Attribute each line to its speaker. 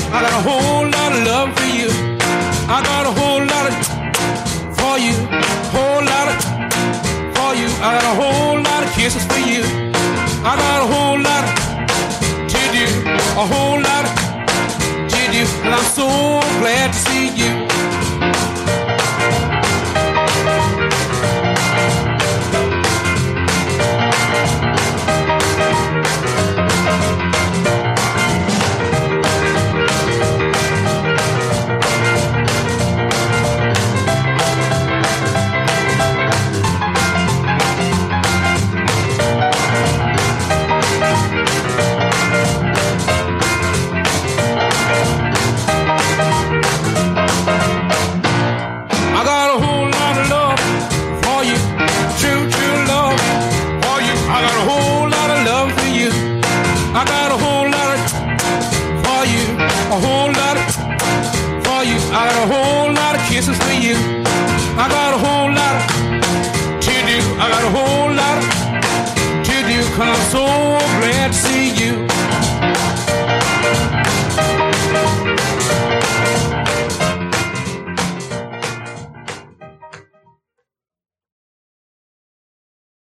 Speaker 1: I got a whole lot of love for you. I got a whole lot of for you, whole lot of for you. I got a whole lot of kisses for you. I got a whole lot of to do, a whole lot of to do, and I'm so glad to see you. A whole lot of for you. I got a whole lot of kisses for you. I got